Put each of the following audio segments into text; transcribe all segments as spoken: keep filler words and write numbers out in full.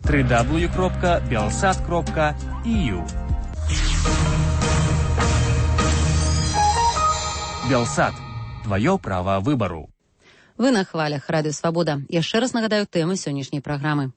три дабл ю крапка белсат крапка и ю. Белсат. Твое право выбору. Вы на хвалях Радио Свобода. Яшчэ раз нагадаю тэмы сённяшняй праграмы.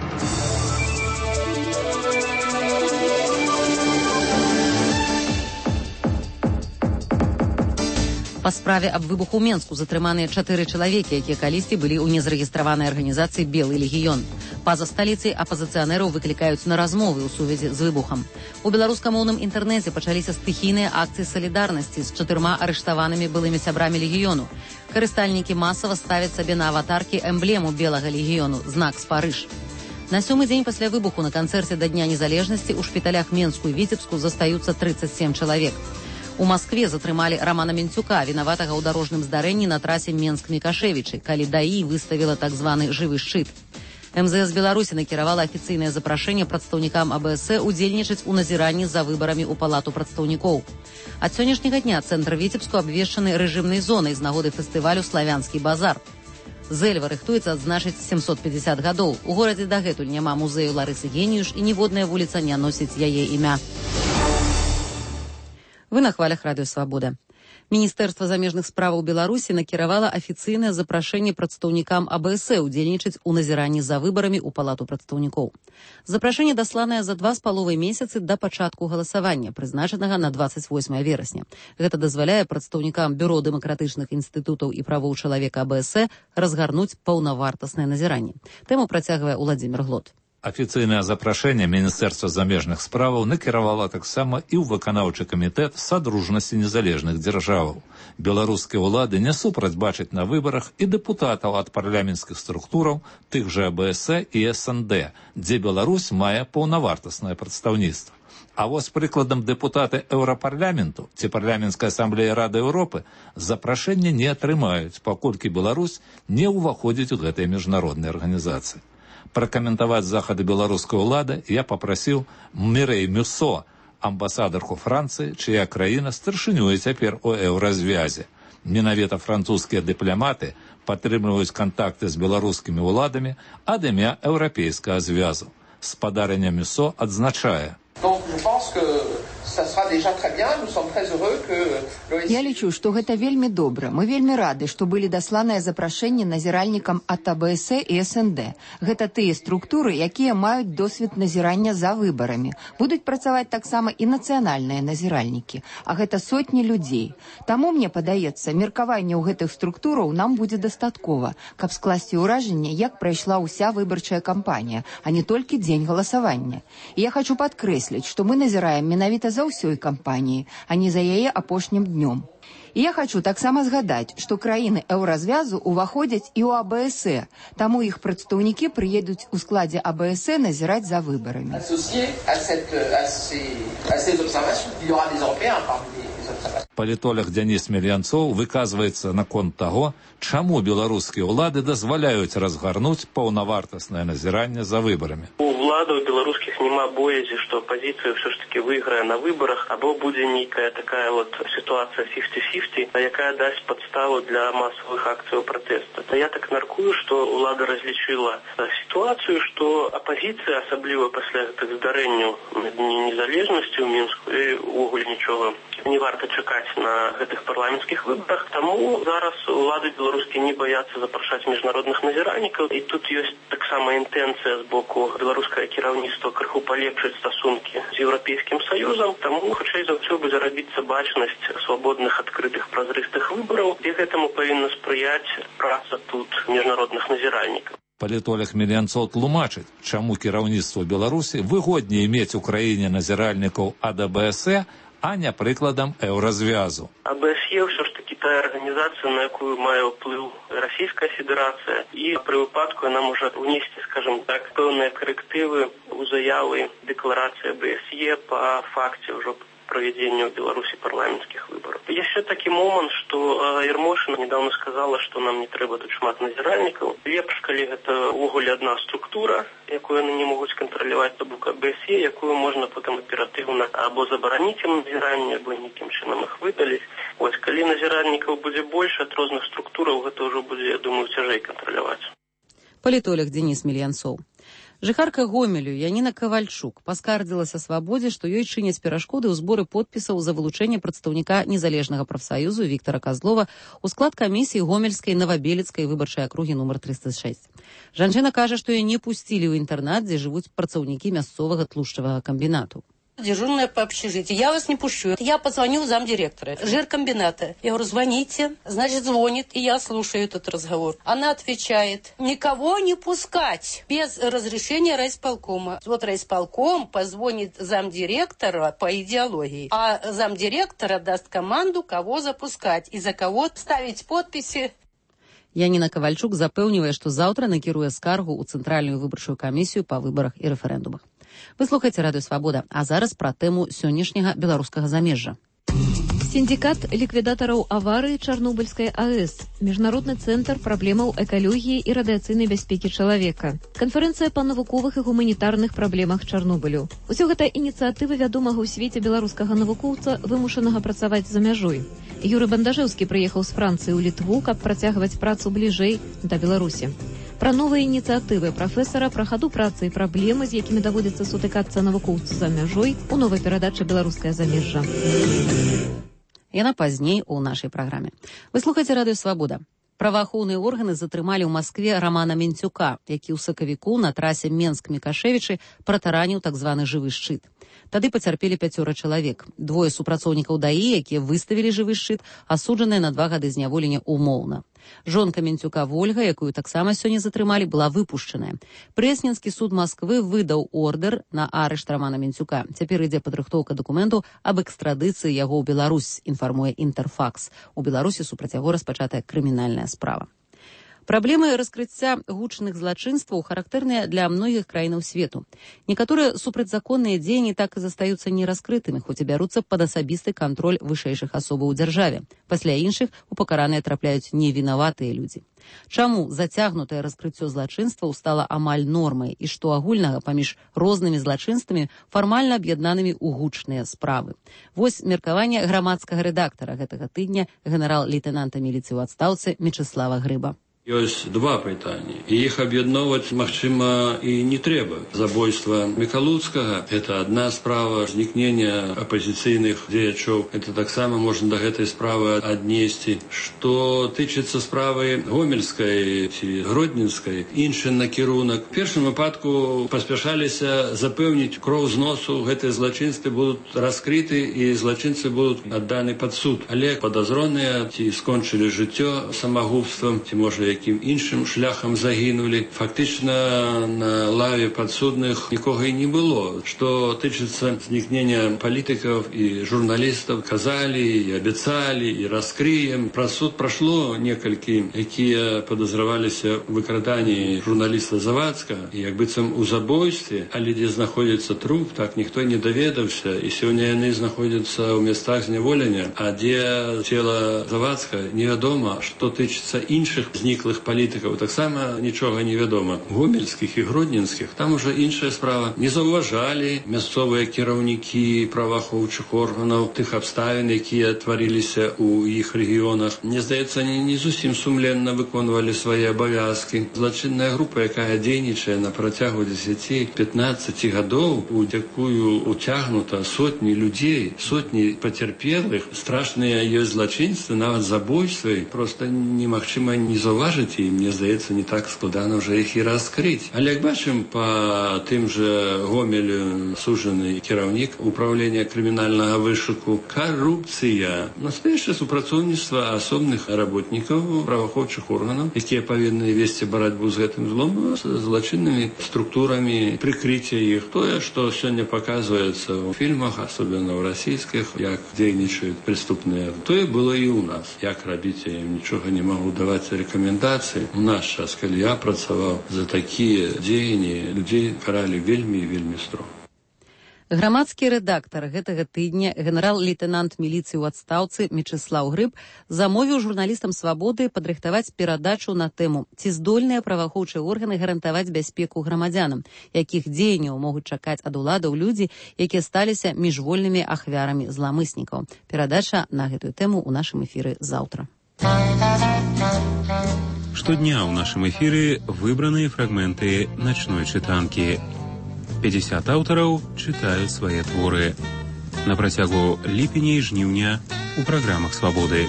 Па справе аб выбуху ў Менску затрыманыя чатыры чалавекі, якія калісьці былі ў незарэгістраванай арганізацыі «Белы легіён». Па-за сталіцай апазіцыянераў выклікаюць на размовы ў сувязі з выбухам. У беларускамоўным інтэрнэце пачаліся стыхійныя акцыі салідарнасці з чатырма арыштаванымі былымі сябрамі легіёну. Карыстальнікі масава ставяць сабе на аватаркі эмблему белага легіёну, знак Спарыж. На сёмы дзень пасля выбуху на канцэрце да Дня незалежнасці ў шпіталях Менску і Віцебску застаюцца трыццаць сем чалавек. У Маскве затрымалі Рамана Менцюка, вінаватага ў дарожным здарэнні на трасе Менск-Мікашевічы, калі ДАІ выставіла так званы жывы шчыт. эм зэ эс Беларусі накіравала афіцыйнае запрашэнне прадстаўнікам а бэ эс э удзельнічаць у назіранні за выбарамі ў палату прадстаўнікоў. Ад сённяшняга дня цэнтр Віцебску абвешчаны рэжымнай зонай з нагоды фестывалю «Славянскі базар». Зэльва рыхтуецца адзначыць сямсот пяцьдзясят гадоў. У горадзе дагэтуль няма музею Ларысы Геніюш і ніводная вуліца не носіць яе імя. Вы на хвалях Радио Свобода. Міністэрства замежных справаў Беларусі накіравала афіцыйнае запрашэнне прадстаўнікам а бэ эс э удзельнічаць у назіранні за выбарамі ў палату прадстаўнікоў. Запрашэнне дасланае за два з паловай месяцы да пачатку галасавання, прызначанага на дваццаць восьмае верасня. Гэта дазваляе прадстаўнікам бюро дэмакратычных інстытутаў і правоў чалавека а бэ эс э разгарнуць паўнавартаснае назіранне. Тэму працягвае Уладзімір Глот. Афіцыйнае запрашэнне Міністэрства замежных справаў накіравала таксама і ў выканаўчы камітэт Садружнасці незалежных дзяржаваў. Беларускія ўлады не супраць бачаць на выбарах і дэпутатаў ад парламенцкіх структураў, тых жа а бэ эс э і эс эн дэ, дзе Беларусь мае паўнавартаснае прадстаўніцтва. А вось прыкладам дэпутаты Еўрапарламенту ці парламенцкай асамблеі Рады Еўропы запрашэнне не атрымаюць, паколькі Беларусь не ўваходзіць у гэтыя міжнародныя арганізацыі. Пракаментаваць захады беларускай улады я папрасіў Мірэй Мюссо, амбасадарку Францыі, чыя краіна старшынюе цяпер у еўразвязе. Менавіта французскія дыпламаты падтрымліваюць кантакты з беларускімі ўладамі ад імя еўрапейскага звязу. Спадарня Мюссо адзначае: Я лічу, што гэта вельмі добра. Мы вельмі рады, што былі дасланыя запрашэнні назіральнікам ад а бэ эс э і эс эн дэ. Гэта тыя структуры, якія маюць досвед назірання за выбарамі. Будуць працаваць таксама і нацыянальныя назіральнікі. А гэта сотні людзей. Таму, мне падаецца, меркаванне ў гэтых структураў нам будзе дастаткова, каб скласці ўражанне, як прайшла ўся выбарчая кампанія, а не толькі дзень галасавання. І я хочу падкрэсліць, што мы назіраем менавіта за ўсёй кампаніі, а не за яе апошнім днём. І я хочу таксама згадаць, што краіны еўразвязу ўваходзяць і ў а бэ эс э, таму іх прадстаўнікі прыедуць у складзе а бэ эс э назіраць за выбарамі. Палітолог Дзяніс Мельянцоў выказваецца наконт таго, чаму беларускія ўлады дазваляюць разгарнуць паўнавартаснае назіранне за выбарамі. У ўладаў беларускіх няма боязі, што апазіцыя ўсё ж таки выйграе на выбарах, або будзе нейкая такая вот сітуацыя фіфці фіфці, якая дасць падставу для масавых акцыяў пратэсту. Я так мяркую, што ўлада разлічыла сітуацыю, што апазіцыя, асабліва пасля гэтых здарэнняў на Дні незалежнасці ў Мінску, і ўвогуле нічога не варта чакаць на гэтых парламенцкіх выбарах. Таму зараз улады беларускія не баяцца запрашаць міжнародных назіральнікаў. І тут ёсць таксама інтэнцыя з боку беларускага кіраўніцтва крыху палепшыць стасункі з Еўрапейскім Саюзам. Таму хутчэй за ўсё будзе рабіцца бачнасць свабодных, адкрытых, празрыстых выбараў. І гэтаму павінна спрыяць праца тут міжнародных назіральнікаў. Палітолог Мельянцоў тлумачыць, чаму кіраўніцтву Беларусі выгодней мець у краіне назіральнікаў ад а бэ эс э, а не прыкладам еўразвязу. а бэ эс е ўсё ж таки тая арганізацыя, на якую мае ўплыў Расійская Федэрацыя, і пры выпадку яна можа ўнесці, скажем так, пэўныя карэктывы ў заявы дэкларацыі а бэ эс е па факце ўжо проведению в Беларуси парламентских выборов. Еще таки момент, что э, Ермошина недавно сказала, что нам не треба тут шмат назиральников. Лепш, калі гэта ўвогуле одна структура, якую они не могут контролировать, то бок а бэ эс е, якую можно потом оперативно або забараніць ім назіранне, або нейкім чынам их выдаліць. Вось, калі назіральнікаў будзе больше от розных структураў, гэта ўжо будзе, я думаю, цяжэй контролировать. Палітолог Дзяніс Мельянцоў. Жыхарка Гомелю Яніна Кавальчук паскардзілася свабодзе, што ёй чыняць перашкоды ў зборы подпісаў за вылучэнне прадстаўніка незалежнага прафсаюзу Віктара Казлова ў склад камісіі Гомельскай Новабелецкай выбарчай акругі нумар трыста шэсць. Жанчына кажа, што яе не пусцілі ў інтэрнат, дзе жывуць працаўнікі мясцовага тлушчавага комбинату. Дежурная по общежитию. Я вас не пущу. Я позвоню замдиректора жиркомбината. Я говорю, звоните. Значит, звонит, и я слушаю этот разговор. Она отвечает, никого не пускать без разрешения райисполкома. Вот райисполком позвонит замдиректора по идеологии, а замдиректора даст команду, кого запускать и за кого ставить подписи. Яніна Кавальчук запэўнівае, што заўтра накіруе скаргу ў Цэнтральную выбарчую камісію па выбарах і рэферэндумах. Вы слухаеце Радыё Свабода, а зараз пра тэму сённяшняга беларускага замежжа. Синдикат ликвидаторов аварии Чернобыльской АЭС, Международный центр проблемаў экологии и радиационной безопасности человека, конференция по навуковых и гуманитарных проблемах Чернобылю. Усё гэта инициативы вядомага ў свеце беларускага навукоўца, вымушанага працаваць за мяжой. Юрый Бандажэўскі прыехаў з Францыі ў Літву, каб працягваць працу бліжэй да Беларусі. Пра новыя ініцыятывы прафесара, пра хаду працы і праблемы, з якімі даводзіцца сутыкацца навукоўцу за мяжой, у новай перадачы «Беларускае замежжа». Яна пазней у нашай праграме. Вы слухаеце Радыё Свабода. Праваахоўныя органы затрымалі ў Маскве Рамана Менцюка, які ў сакавіку на трасе Менск-Мікашевічы пратараніў так званы жывы шчыт. Тады пацярпелі пяцёра чалавек. Двое супрацоўнікаў ДАІ, якія выставілі жывы шчыт, асуджаныя на два гады зняволення умоўна. Жонка Менцюка Вольга, якую таксама сёння затрымалі, была выпушчаная. Прэсненскі суд Масквы выдаў ордэр на арышт Рамана Менцюка. Цяпер ідзе падрыхтоўка дакументу аб экстрадыцыі яго ў Беларусь, інфармуе Інтэрфакс. У Беларусі супраць яго распачатая крымінальная справа. Праблемы раскрыцця гучных злачынстваў характэрныя для многіх краінаў свету. Некаторыя супрацьзаконныя дзеянні так і застаюцца нераскрытымі, хоць і бяруцца пад асабісты кантроль вышэйшых асобаў у дзяржаве. Пасля іншых у пакараныя трапляюць невінаватыя людзі. Чаму зацягнутае раскрыццё злачынстваў стала амаль нормай і што агульнага паміж рознымі злачынствамі, фармальна аб'яднанымі ў гучныя справы? Вось меркаванне грамадскага рэдактара гэтага тыдня, генерал-лейтэнанта міліцыі ў адстаўцы Мечыслава Грыба. Ёсць два пытанні, і іх аб'ядноўваць, магчыма, і не трэба. Забойства Мікалуцкага – это адна справа, знікнення апазіцыйных дзеячоў. Это таксама можна да гэтай справы аднесці. Што тычыцца справы Гомельскай ці Гродненскай, іншы накірунак. В першым выпадку паспяшаліся запэўніць кроў з носу, гэтыя злачынствы будуць раскрыты і злачынцы будуць адданы пад суд. Але падазроныя ці скончылі жыццё самагубствам, ці можа якім іншым шляхам загінулі. Фактычна на лаве падсудных нікога і не было. Што тычыцца знікнення палітыкаў і журналістаў, казалі і абяцалі і раскрыем. Праз суд прашло некалькі, якія падазраваліся ў выкраданні журналіста Завадска, і як быццам у забойстве, але дзе знаходзіцца труп, так ніхто не даведаўся, і сёння яны знаходзяцца ў месцах зняволення, а дзе цела Завадска, невядома. Што тычыцца іншых зніклых палітыкаў, таксама нічога не вядома. Гомельскіх і гродненскіх там ужо іншая справа. Не заўважалі мясцовыя кіраўнікі праваахоўчых органаў тых абставін, якія тварыліся ў іх рэгіёнах. Мне здаецца, они не зусім сумленна выконвалі свае абавязкі. Злачынная група, якая дзейнічае на працягу дзесяці-пятнаццаці гадоў, у якую уцягнута сотні людзей, сотні пацярпелых, страшныя ёсць злачынствы, нават забойствы, проста немагчыма не заўважыць. І мне здаецца, не так складана вже іх і раскрыць. Але як бачым, па тым жа Гомелю сужаны кіраўнік управлення крымінальнага вышуку, карупцыя, настоящее супрацоўніцтва асобных работнікаў праваахоўчых органаў, якія павінны весці барацьбу з гэтым злом, з злачыннымі структурамі, прыкрыцця іх. Тое, што сёння паказваецца ў фільмах, асобна ў расійскіх, як дзейнічаюць преступныя, тое было і ў нас. Як рабіць, я ім нічога не магу даваць рэкамендацыі. У наш час, калі я працаваў, за такія дзеянні людзей каралі вельмі і вельмі строга. Грамадскі рэдактар гэтага тыдня, генерал-лейтэнант міліцыі ў адстаўцы Мечыслаў Грыб, замовіў журналістам «Свабоды» падрыхтаваць перадачу на тэму, ці здольныя праваахоўчыя органы гарантаваць бяспеку грамадзянам, якіх дзеянняў могуць чакаць ад уладаў людзі, якія сталіся міжвольнымі ахвярамі зламыснікаў. Перадача на гэтую тэму ў нашым эфіры заўтра. Штодня ў нашым эфіры выбраныя фрагменты начной чытанкі. пятьдесят аўтараў чытаюць свае творы. На працягу ліпеня і жніўня у праграмах «Свабоды».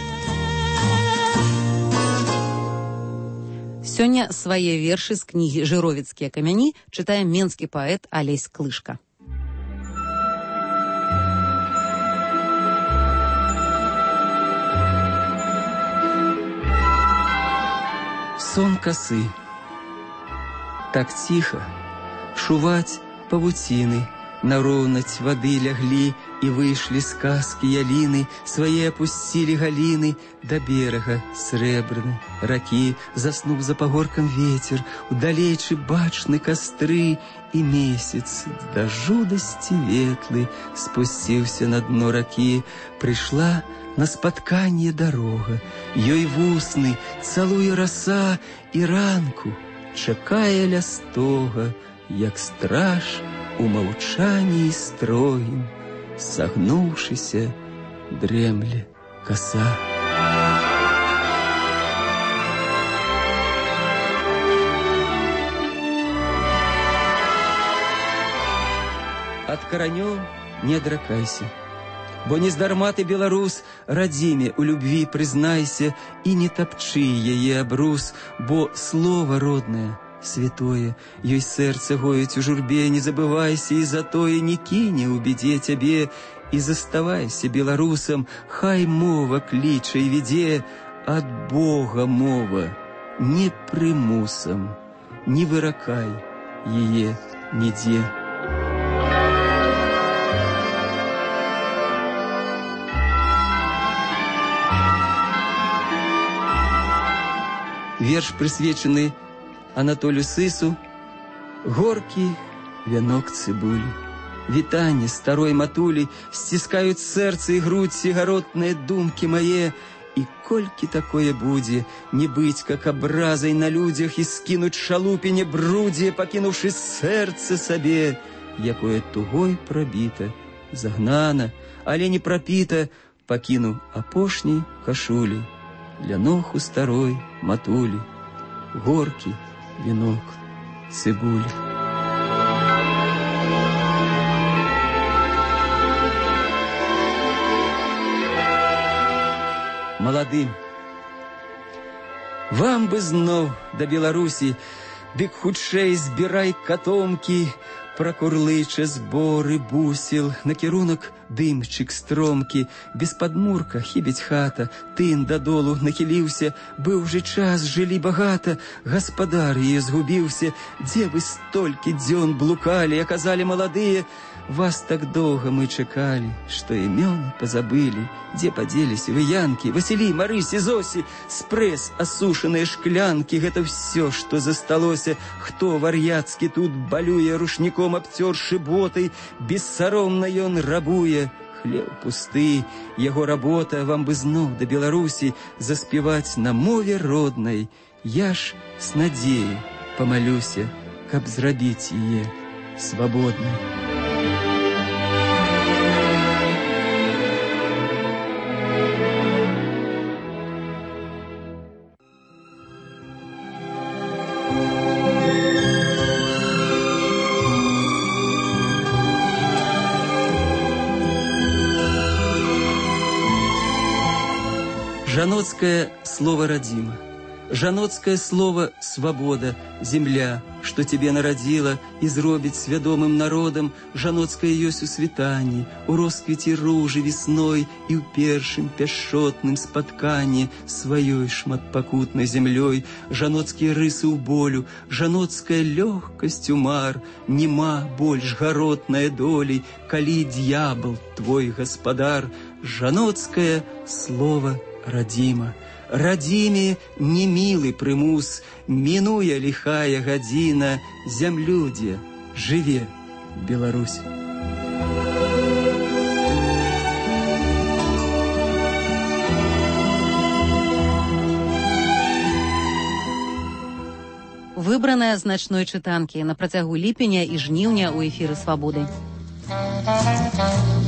Сёння свае вершы з кнігі «Жыровіцкія камяні» чытае менскі паэт Алесь Клышка. Сон косы. Так тихо, шувать павуцины, на роўнаць воды лягли, и вышли сказки ялины, свои опустили галины до берега срэбраны раки. Заснув за пагоркам ветер, удалечы бачны костры, и месяц до жудасці ветлы спусціўся на дно раки. Пришла на спатканне дорога, ёй вусны цалуе роса, и ранку чакае ля стога, як страж у маўчанні строгім, сагнуўшыся дремле коса. От каранёў не адракайся, бо нездарма ты, беларус, радзіме у любви прызнайся, і не тапчы яе абрус, бо слово роднае святое, ёй сэрца гоіць у журбе. Не забывайся, і затое не кіне ў бедзе цябе, і заставайся беларусам, хай мова кліча і ведзе, ад Бога мова, не прымусам, не выракай яе нідзе. Верш присвечены Анатолию Сысу, горький венок цибули. Витание старой матули стискают сердце и грудь сигаротные думки мои. И кольки такое буде, не быть как образой на людях, и скинуть шалупине брудье, покинувши сердце себе, якое тугой пробито, загнано, але не пропито, покину опошней кашули, для ног у старой матули, горький венок цибули. Молодым, вам бы знов до Беларусі, дык хутчэй збірай катомкі, пракурлыча зборы бусел, накірунак дымчык стромкі, без падмурка хібіць хата, тын дадолу нахіліўся, быў же час, жылі багата, гаспадар яе згубіўся, дзе вы столькі дзён блукалі, аказалі маладыя, вас так доўга мы чакалі, што імёны пазабылі, дзе падзеліся вы янкі, Васілі, Марысі, Зосі, спрэс, асушаныя шклянкі, гэта ўсё, што засталося, хто вар'яцкі тут балюе, рушніком абцёршы боты, бессаромна ён рабуе, хлеб пусты, яго работа, вам бы зноў да Беларусі заспяваць на мове роднай, я ж с надзеяй памалюся, каб зрабіць яе свабоднай. Жаноцкое слово родимо, жаноцкое слово свобода, земля, что тебе народила и зробить свядомым народом, жаноцкое ёсць у світанні, у росквіці ружы весной и у першым пяшчотным спатканні сваёй шматпакутнай землёй, жаноцкія рысы ў болю, жаноцкая лёгкасць умар, нема больш гаротная долей, калі д'ябал твой гаспадар, жаноцкое слово радзіма. Радзіме немілы прымус, мінуе ліхая гадзіна, зямлюдзе жыве Беларусь. Выбраная з начной чытанкі на працягу ліпеня і жніўня ў эфіры «Свабоды».